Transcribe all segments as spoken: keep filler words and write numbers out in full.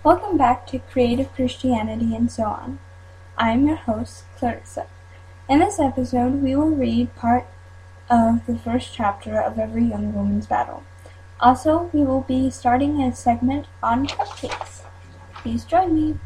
Welcome back to Creative Christianity and So On. I'm your host, Clarissa. In this episode, we will read part of the first chapter of Every Young Woman's Battle. Also, we will be starting a segment on cupcakes. Please join me.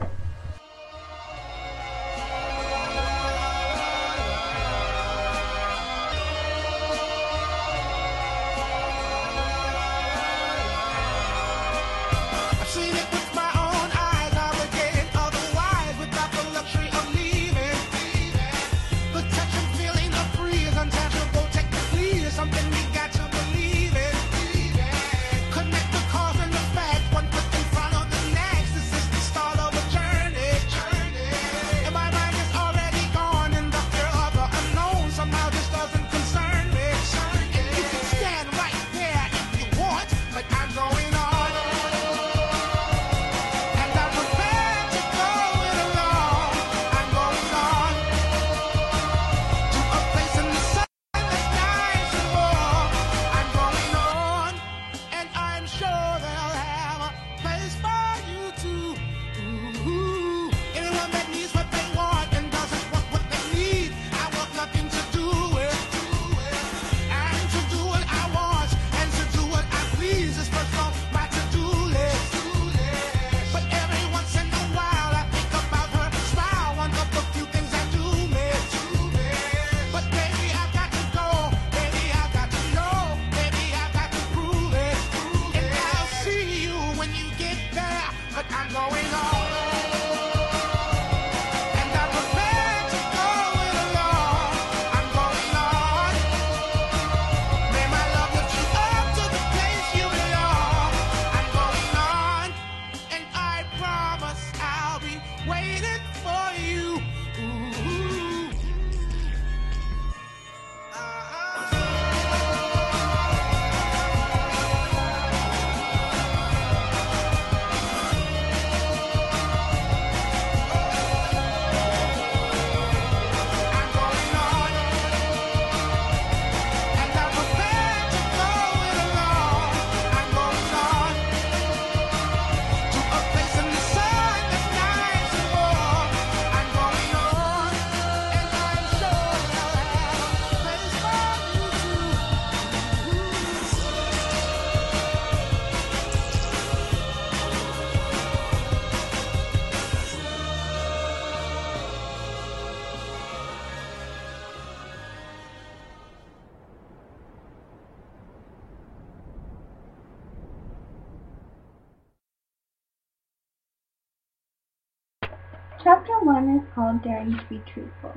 Chapter one is called Daring to be Truthful.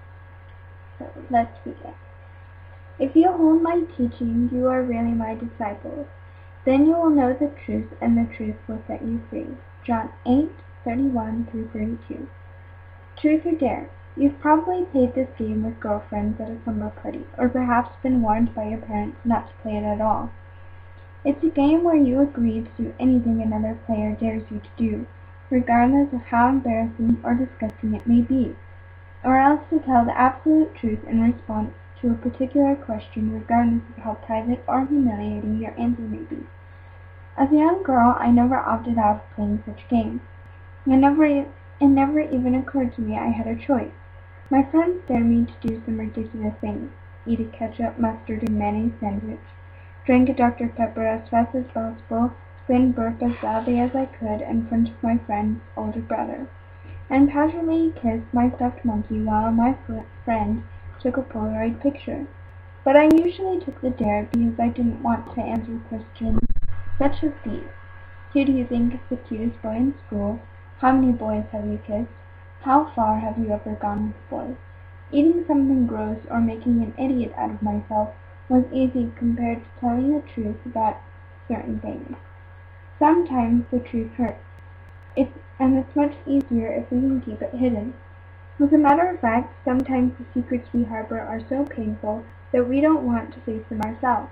So let's begin. If you hold my teaching, you are really my disciples. Then you will know the truth, and the truth will set you free. John eight, thirty-one through thirty-two. Truth or dare? You've probably played this game with girlfriends at a summer party, or perhaps been warned by your parents not to play it at all. It's a game where you agree to do anything another player dares you to do, regardless of how embarrassing or disgusting it may be, or else to tell the absolute truth in response to a particular question, regardless of how private or humiliating your answer may be. As a young girl, I never opted out of playing such games. I never, it never even occurred to me I had a choice. My friends dared me to do some ridiculous things: eat a ketchup, mustard, and mayonnaise sandwich, drink a Doctor Pepper as fast as possible, then burp as loudly as I could in front of my friend's older brother, and passionately kiss my stuffed monkey while my friend took a Polaroid picture. But I usually took the dare because I didn't want to answer questions such as these. Who do you think is the cutest boy in school? How many boys have you kissed? How far have you ever gone with boys? Eating something gross or making an idiot out of myself was easy compared to telling the truth about certain things. Sometimes the truth hurts, it's, and it's much easier if we can keep it hidden. As a matter of fact, sometimes the secrets we harbor are so painful that we don't want to face them ourselves.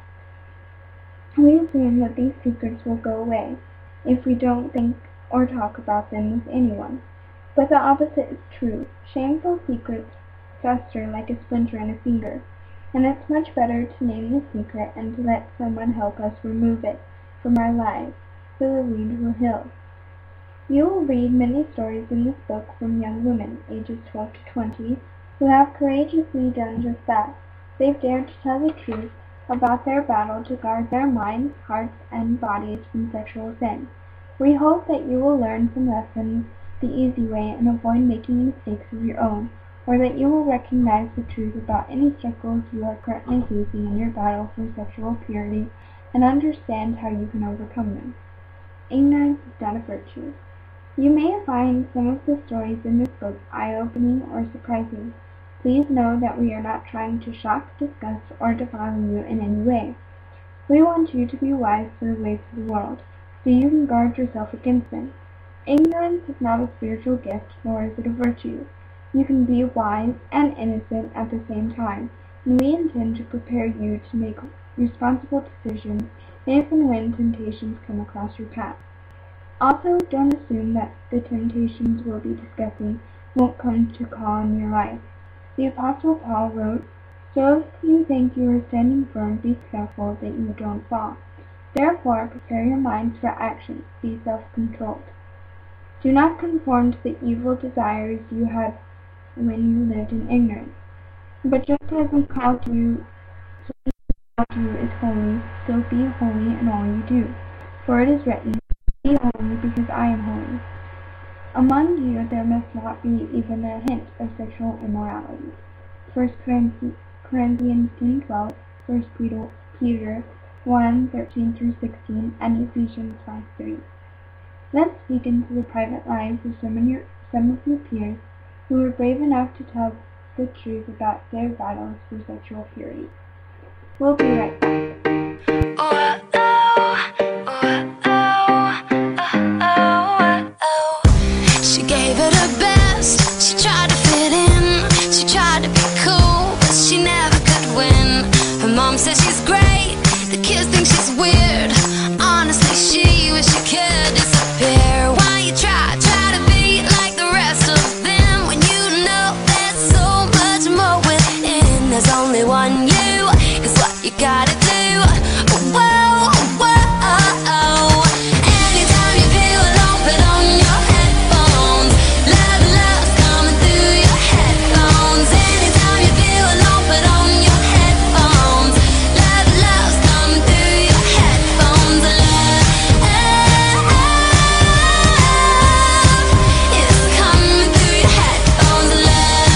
We assume that these secrets will go away if we don't think or talk about them with anyone. But the opposite is true. Shameful secrets fester like a splinter in a finger, and it's much better to name the secret and to let someone help us remove it from our lives so the wound will heal. You will read many stories in this book from young women, ages twelve to twenty, who have courageously done just that. They've dared to tell the truth about their battle to guard their minds, hearts, and bodies from sexual sin. We hope that you will learn some lessons the easy way and avoid making mistakes of your own, or that you will recognize the truth about any struggles you are currently facing in your battle for sexual purity and understand how you can overcome them. Ignorance is not a virtue. You may find some of the stories in this book eye-opening or surprising. Please know that we are not trying to shock, disgust, or defile you in any way. We want you to be wise for the ways of the world, so you can guard yourself against them. Ignorance is not a spiritual gift, nor is it a virtue. You can be wise and innocent at the same time, and we intend to prepare you to make responsible decisions if and when temptations come across your path. Also, don't assume that the temptations we'll be discussing won't come to call on your life. The Apostle Paul wrote, "So if you think you are standing firm, be careful that you don't fall. Therefore, prepare your minds for action. Be self-controlled. Do not conform to the evil desires you had when you lived in ignorance. But just as we called you, so we called you is holy, so be holy in all you do. For it is written, be holy because I am holy. Among you there must not be even a hint of sexual immorality." First Corinthians ten twelve, First Peter one thirteen through sixteen, and Ephesians five three. Let's peek into the private lives of some of your, some of your peers who were brave enough to tell the truth about their battles for sexual purity. We'll be right back. Oh, oh, oh, oh, oh, oh. She gave it her best. She tried to fit in. She tried to be cool, but she never could win. Her mom says she's great. The kids think she's weird. Honestly, she wish she could disappear. Why you try, try to be like the rest of them when you know there's so much more within? There's only one you, is what you gotta do. Whoa, whoa. Anytime you feel alone, put on your headphones. Love, love's coming through your headphones. Anytime you feel alone, put on your headphones. Love, love's coming through your headphones. Love is coming through your headphones. Love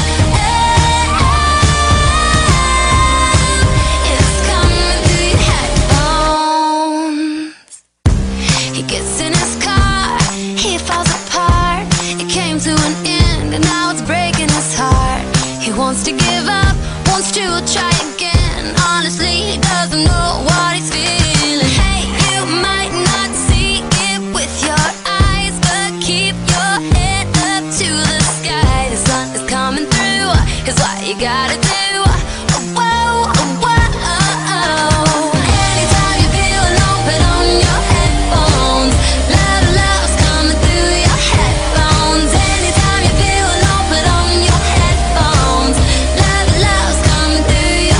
is coming through your headphones. He gets in his car, he falls apart. It came to an end and now it's breaking his heart. He wants to give up, wants to try again. Honestly, he doesn't know what he's feeling. Hey, you might not see it with your eyes, but keep your head up to the sky. The sun is coming through, is what you gotta do. Whoa, whoa. Anytime you feel alone, put on your headphones. Love, love's coming through your headphones. Anytime you feel alone, put on your headphones. Love, love's coming through your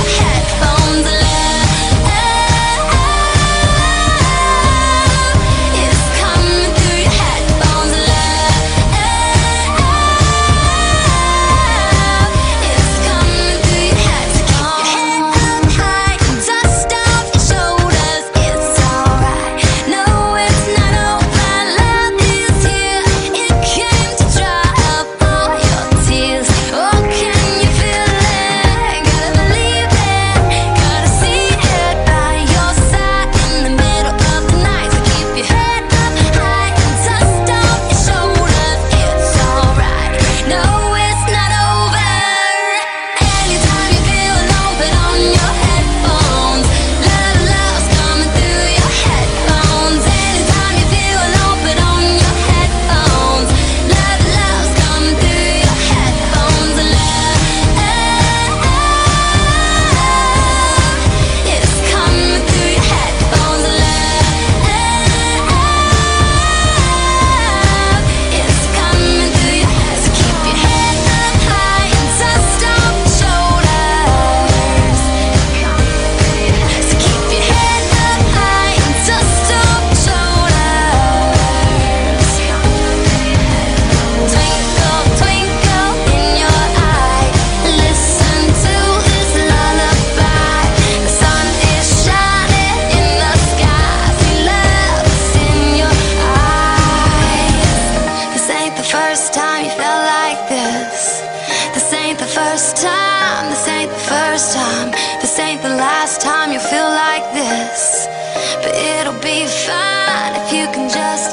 this time, this ain't the first time, this ain't the last time you feel like this. But it'll be fine if you can just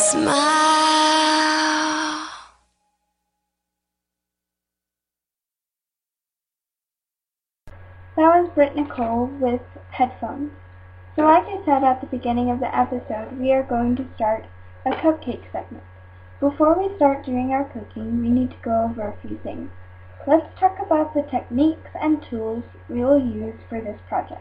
smile. That was Britt Nicole with Headphones. So like I said at the beginning of the episode, we are going to start a cupcake segment. Before we start doing our cooking, we need to go over a few things. Let's talk about the techniques and tools we will use for this project.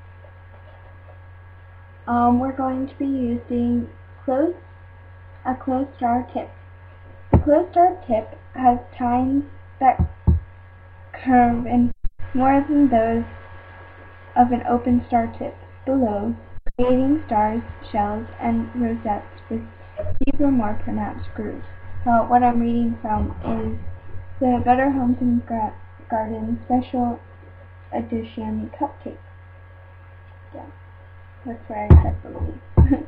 Um, we're going to be using close, a closed star tip. The closed star tip has tines that curve in more than those of an open star tip below, creating stars, shells, and rosettes with deeper, more pronounced grooves. So what I'm reading from is the Better Homes and Gardens Special Edition Cupcake. Yeah, that's where I said believe.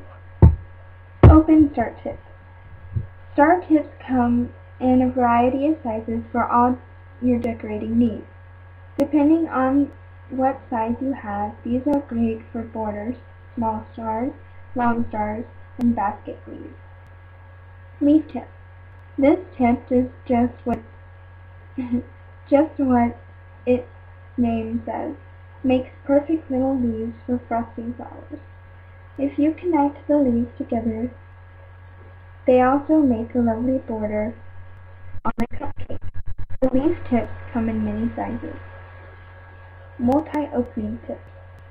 Open star tips. Star tips come in a variety of sizes for all your decorating needs. Depending on what size you have, these are great for borders, small stars, long stars, and basket leaves. Leaf tip. This tip is just what just what its name says. Makes perfect little leaves for frosting flowers. If you connect the leaves together, they also make a lovely border on a cupcake. The leaf tips come in many sizes. Multi-opening tips.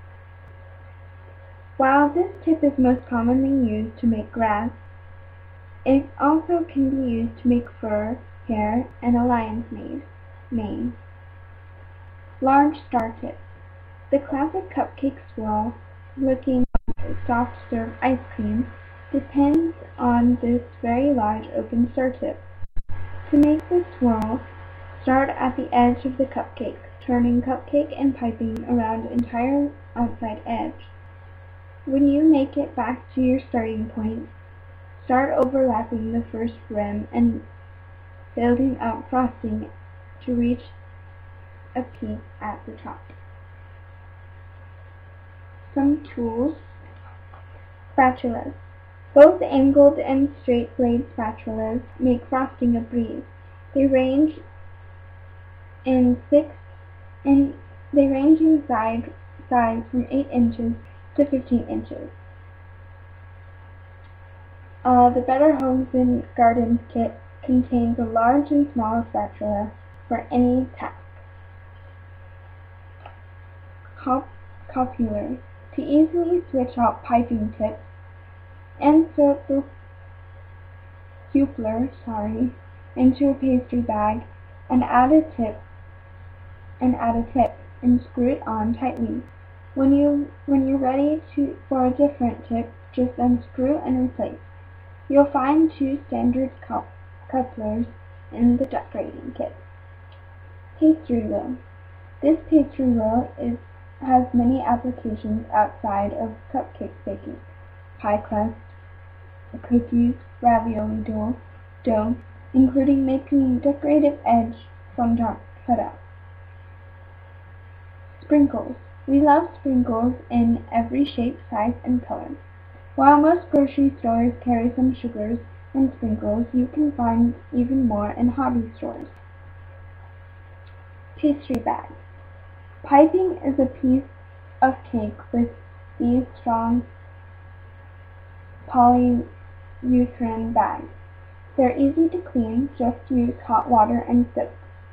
While this tip is most commonly used to make grass, it also can be used to make fur, hair, and a lion's mane. Large star tips. The classic cupcake swirl, looking like soft serve ice cream, depends on this very large open star tip. To make the swirl, start at the edge of the cupcake, turning cupcake and piping around the entire outside edge. When you make it back to your starting point, start overlapping the first rim and building up frosting to reach a peak at the top. Some tools. Spatulas. Both angled and straight blade spatulas make frosting a breeze. They range in six and they range in size, size from eight inches to fifteen inches. Uh, the Better Homes and Gardens kit contains a large and small spatula for any task. Cop Copulars. To easily switch out piping tips, insert the cupler, sorry, into a pastry bag and add a tip and add a tip and screw it on tightly. When you when you're ready to for a different tip, just unscrew and replace. You'll find two standard cup couplers in the decorating kit. Pastry wheel. This pastry wheel is has many applications outside of cupcake baking. Pie crust, cookies, ravioli dough, dough, including making decorative edge fondant cutouts. Sprinkles. We love sprinkles in every shape, size, and color. While most grocery stores carry some sugars and sprinkles, you can find even more in hobby stores. Pastry bags. Piping is a piece of cake with these strong polyurethane bags. They're easy to clean, just use hot water and soap.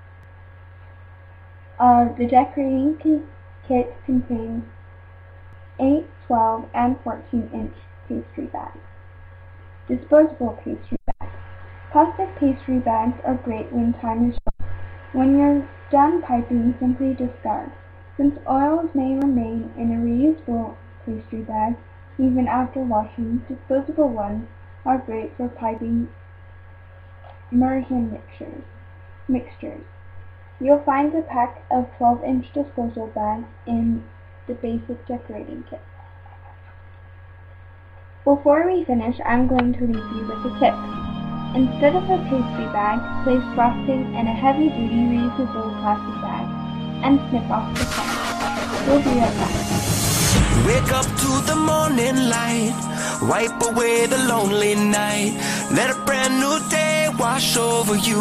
Uh, the decorating kit contains eight, twelve, and fourteen inch pastry bags. Disposable pastry bags. Plastic pastry bags are great when time is short. When you're done piping, simply discard. Since oils may remain in a reusable pastry bag even after washing, disposable ones are great for piping immersion mixtures. mixtures. You'll find a pack of twelve inch disposal bags in the basic decorating kit. Before we finish, I'm going to leave you with a tip. Instead of a pastry bag, place frosting in a heavy-duty reusable plastic bag and snip off the top. We'll be right back. Wake up to the morning light, wipe away the lonely night, let a brand new day wash over you.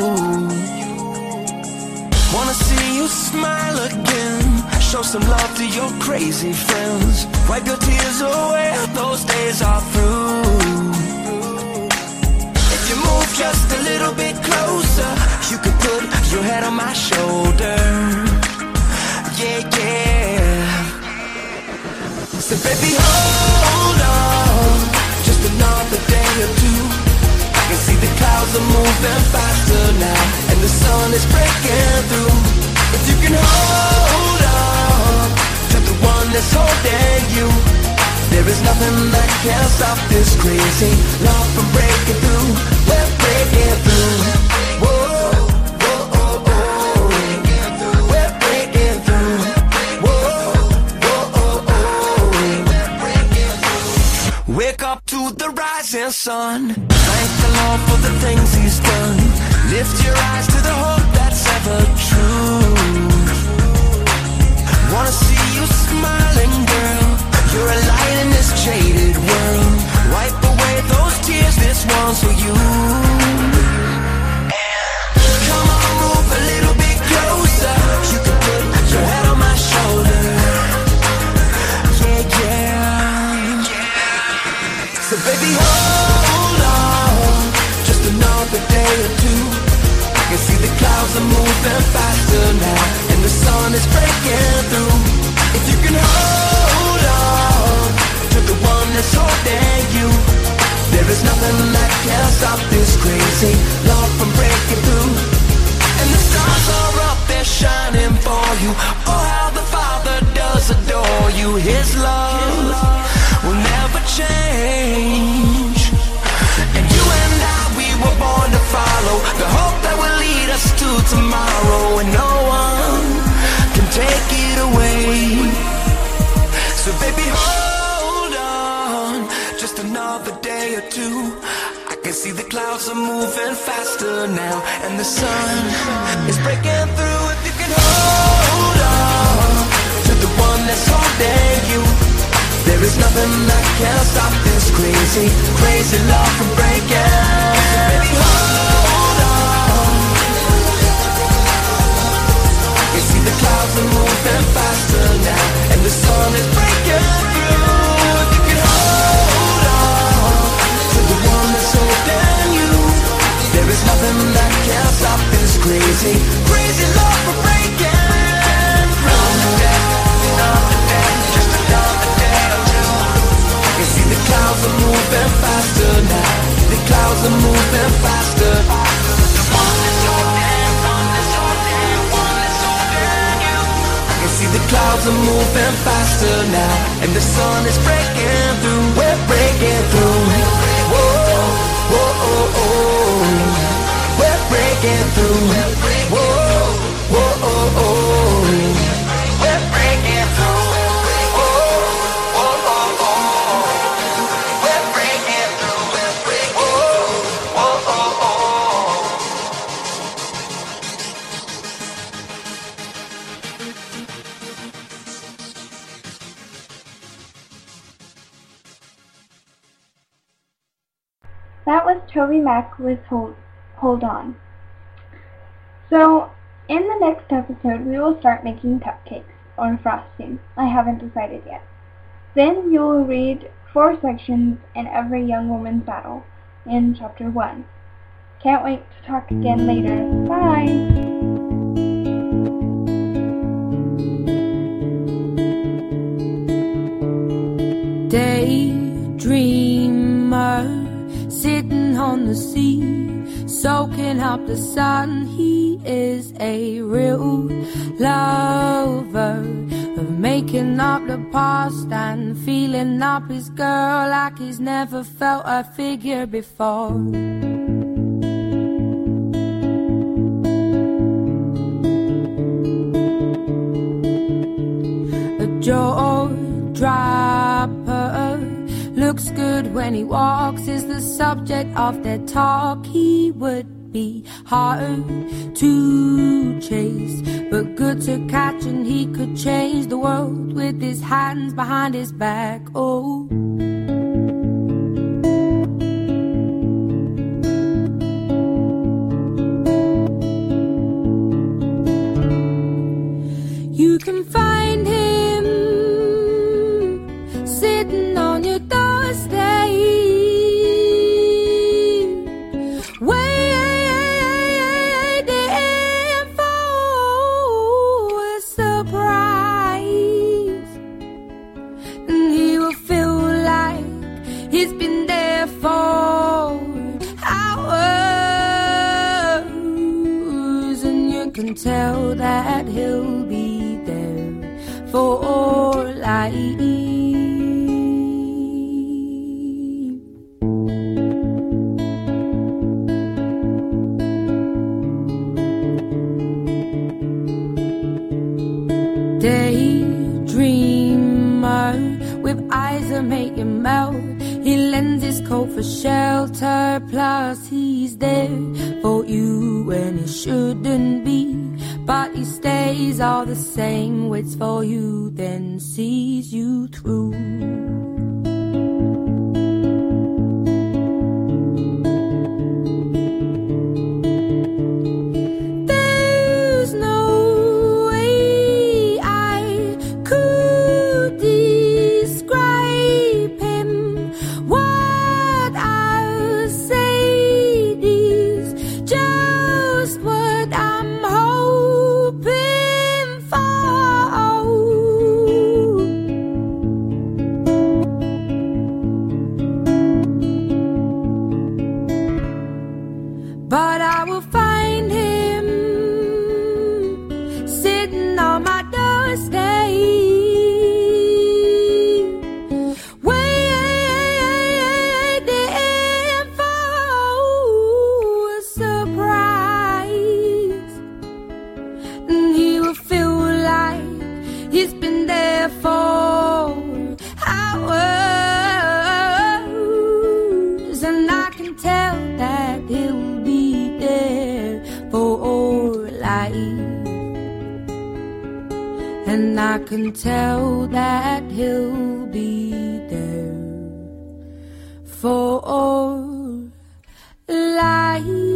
Wanna see you smile again, show some love to your crazy friends, wipe your tears away, those days are through. If you move just a little bit closer, you can put your head on my shoulder. Yeah, yeah. So baby, hold on, just another day or two. I can see the clouds are moving faster now, and the sun is breaking through. If you can hold on to the one that's holding you, there is nothing that can stop this crazy love from breaking through. We're breaking through. Whoa. Wake up to the rising sun, thank the Lord for the things He's done. Lift your eyes to the hope that's ever true. Wanna see you smiling, girl, you're a light in this jaded world. Wipe away those tears, this one's for you. Come on, move a little bit closer, you can put your head on my shoulder. Yeah, yeah. So baby, hold on, just another day or two. I can see the clouds are moving faster now, and the sun is breaking through. If you can hold on to the one that's holding you, there is nothing that can stop this crazy love from breaking through. And the stars are up, they're shining for you. Oh, how the Father does adore you. His love will never change. And you and I, we were born to follow the hope that will lead us to tomorrow, and no one can take it away. So baby, hold on, just another day or two. I can see the clouds are moving faster now, and the sun is breaking through. If you can hold on to the one that's holding you, there is nothing that can stop this crazy, crazy love from breaking. So baby, hold on. You see the clouds are moving faster now, and the sun is breaking through. If you can hold on to the one that's holding you, there is nothing that can stop this crazy, crazy love from breaking. Another day, another day, just another day or two. You see the clouds are moving faster now, the clouds are moving faster. The one that's holding, one that's holding, one that's holding you. I can see the clouds are moving faster now, and the sun is breaking through. We're breaking through. Whoa, whoa, oh, oh. We're breaking through. Whoa, whoa, oh, oh. We're breaking through. Whoa, whoa, oh, oh. We're breaking through. Whoa, whoa, oh, oh. That was TobyMac with Hold, Hold On. So, in the next episode, we will start making cupcakes, or frosting. I haven't decided yet. Then you will read four sections in Every Young Woman's Battle in Chapter one. Can't wait to talk again later. Bye! Daydreamer, sitting on the sea, soaking up the sun. He is a real lover of making up the past and feeling up his girl like he's never felt a figure before. A jaw dropper, looks good when he walks is the subject of their talk. He would be hard to chase, but good to catch, and he could change the world with his hands behind his back. Oh, you can find him sitting on your doorstep, waiting for a surprise. And he will feel like he's been there for hours, and you can tell that he'll be there for life. Daydreamer with eyes that make you melt. He lends his coat for shelter, plus he's there for you when he shouldn't be. But he stays all the same, waits for you, then sees you through. There's no way I could describe him. What I'll say is just what I'm hoping for. But I will find him sitting on my doorstep, waiting for a surprise. And he will feel like he's been there for hours, and I can tell that he'll be there for life. And I can tell that he'll be there for life.